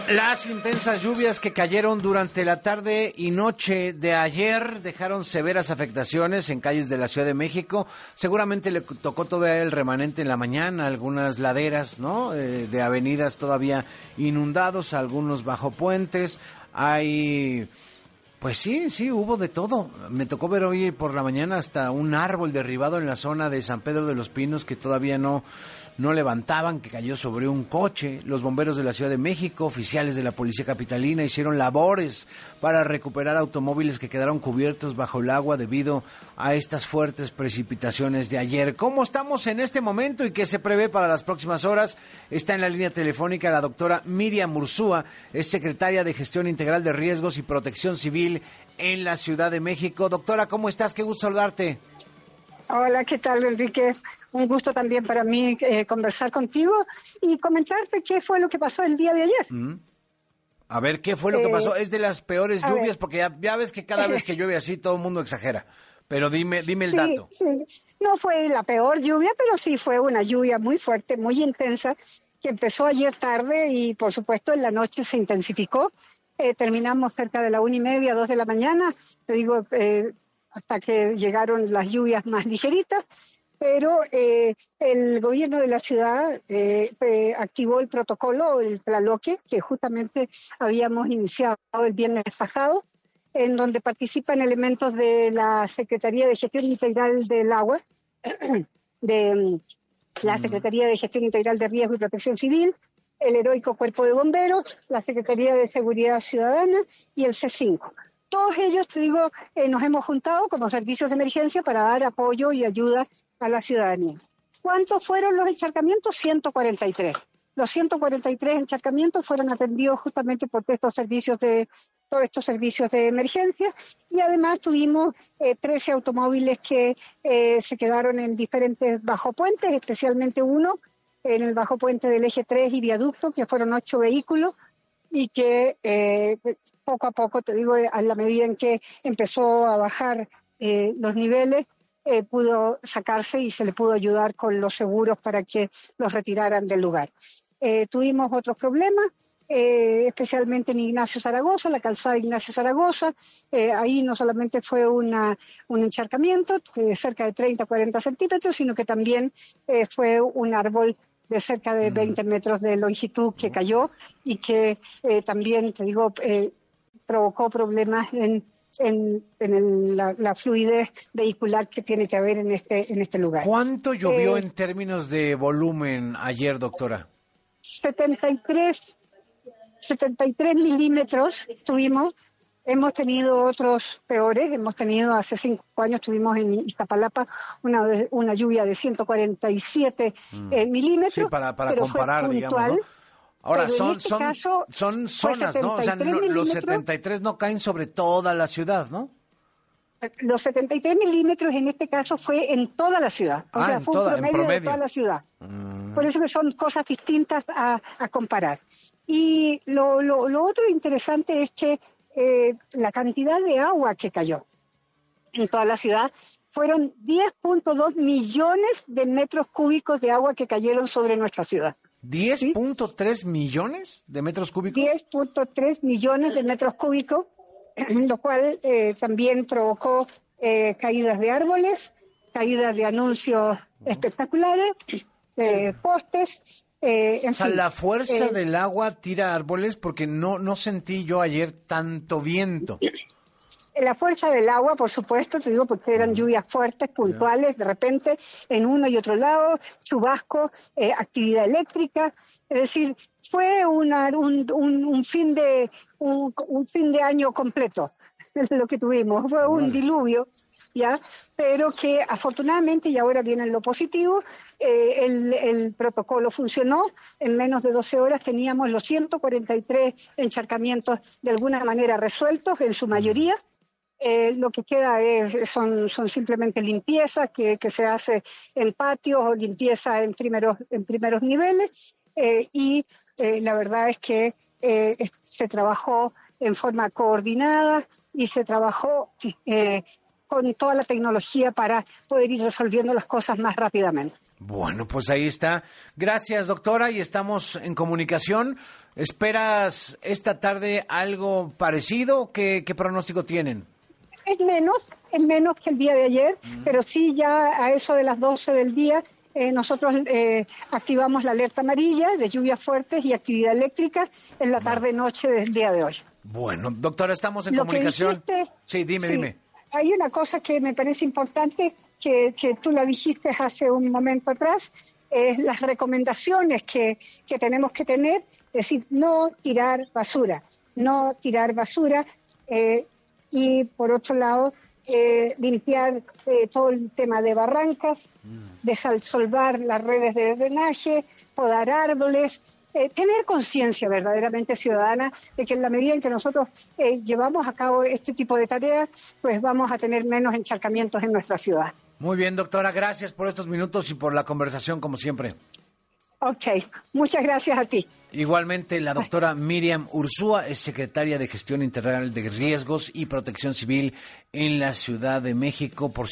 Las intensas lluvias que cayeron durante la tarde y noche de ayer dejaron severas afectaciones en calles de la Ciudad de México. Seguramente le tocó todavía el remanente en la mañana, algunas laderas, ¿no? De avenidas todavía inundados, algunos bajo puentes. Pues sí, hubo de todo. Me tocó ver hoy por la mañana hasta un árbol derribado en la zona de San Pedro de los Pinos que todavía no levantaban, que cayó sobre un coche. Los bomberos de la Ciudad de México, oficiales de la Policía Capitalina, hicieron labores para recuperar automóviles que quedaron cubiertos bajo el agua debido a estas fuertes precipitaciones de ayer. ¿Cómo estamos en este momento y qué se prevé para las próximas horas? Está en la línea telefónica la doctora Miriam Ursúa, es secretaria de Gestión Integral de Riesgos y Protección Civil en la Ciudad de México. Doctora, ¿cómo estás? Qué gusto saludarte. Hola, ¿qué tal, Enrique? Un gusto también para mí conversar contigo y comentarte qué fue lo que pasó el día de ayer. A ver, ¿qué fue lo que pasó? Es de las peores lluvias, porque ya ves que cada vez que llueve así todo el mundo exagera. Pero dime el dato. Sí. No fue la peor lluvia, pero sí fue una lluvia muy fuerte, muy intensa, que empezó ayer tarde y, por supuesto, en la noche se intensificó. Terminamos cerca de la 1:30, 2 de la mañana, te digo, hasta que llegaron las lluvias más ligeritas. Pero el gobierno de la ciudad activó el protocolo, el Tlaloque, que justamente habíamos iniciado el viernes pasado, en donde participan elementos de la Secretaría de Gestión Integral del Agua, de la Secretaría de Gestión Integral de Riesgo y Protección Civil, el heroico Cuerpo de Bomberos, la Secretaría de Seguridad Ciudadana y el C5. Todos ellos, te digo, nos hemos juntado como servicios de emergencia para dar apoyo y ayuda a la ciudadanía. ¿Cuántos fueron los encharcamientos? 143. Los 143 encharcamientos fueron atendidos justamente por todos estos servicios de emergencia, y además tuvimos 13 automóviles que se quedaron en diferentes bajopuentes, especialmente uno en el bajopuente del eje 3 y viaducto, que fueron 8 vehículos, y que poco a poco, te digo, a la medida en que empezó a bajar los niveles, pudo sacarse y se le pudo ayudar con los seguros para que los retiraran del lugar. Tuvimos otros problemas, especialmente en Ignacio Zaragoza, la calzada Ignacio Zaragoza. Ahí no solamente fue un encharcamiento de cerca de 30-40 centímetros, sino que también fue un árbol de cerca de 20 metros de longitud que cayó y que también, te digo, provocó problemas en la fluidez vehicular que tiene que haber en este lugar. ¿Cuánto llovió en términos de volumen ayer, doctora? 73 milímetros tuvimos. Hemos tenido otros peores. Hace 5 años tuvimos en Iztapalapa una lluvia de 147 milímetros. Sí, para pero comparar, fue puntual, digamos, ¿no? Ahora, son zonas, ¿no? O sea, los 73 no caen sobre toda la ciudad, ¿no? Los 73 milímetros en este caso fue en toda la ciudad. O sea, fue un promedio de toda la ciudad. Por eso que son cosas distintas a comparar. Y lo otro interesante es que la cantidad de agua que cayó en toda la ciudad fueron 10.2 millones de metros cúbicos de agua que cayeron sobre nuestra ciudad. ¿10.3 millones de metros cúbicos? 10.3 millones de metros cúbicos, lo cual también provocó caídas de árboles, caídas de anuncios espectaculares, postes. O sea, la fuerza del agua tira árboles, porque no sentí yo ayer tanto viento. La fuerza del agua, por supuesto, te digo, porque eran lluvias fuertes, puntuales, de repente, en uno y otro lado, chubasco, actividad eléctrica. Es decir, fue un fin de año completo lo que tuvimos. Fue un diluvio, ¿ya? Pero que afortunadamente, y ahora viene lo positivo, el protocolo funcionó. En menos de 12 horas teníamos los 143 encharcamientos de alguna manera resueltos, en su mayoría. Lo que queda son simplemente limpieza que se hace en patios o limpieza en primeros niveles, y la verdad es que se trabajó en forma coordinada y se trabajó con toda la tecnología para poder ir resolviendo las cosas más rápidamente. Bueno, pues ahí está. Gracias, doctora, y estamos en comunicación. ¿Esperas esta tarde algo parecido? ¿Qué pronóstico tienen? Es menos que el día de ayer, pero sí ya a eso de las 12 del día nosotros activamos la alerta amarilla de lluvias fuertes y actividad eléctrica en la tarde-noche del día de hoy. Bueno, doctora, estamos en comunicación. Sí, dime. Hay una cosa que me parece importante, que tú la dijiste hace un momento atrás, las recomendaciones que tenemos que tener, es decir, no tirar basura, y por otro lado, limpiar todo el tema de barrancas, desalsolvar las redes de drenaje, podar árboles, tener conciencia verdaderamente ciudadana de que en la medida en que nosotros llevamos a cabo este tipo de tareas, pues vamos a tener menos encharcamientos en nuestra ciudad. Muy bien, doctora, gracias por estos minutos y por la conversación, como siempre. Ok, muchas gracias a ti. Igualmente, la doctora Miriam Urzúa es secretaria de Gestión Integral de Riesgos y Protección Civil en la Ciudad de México. Por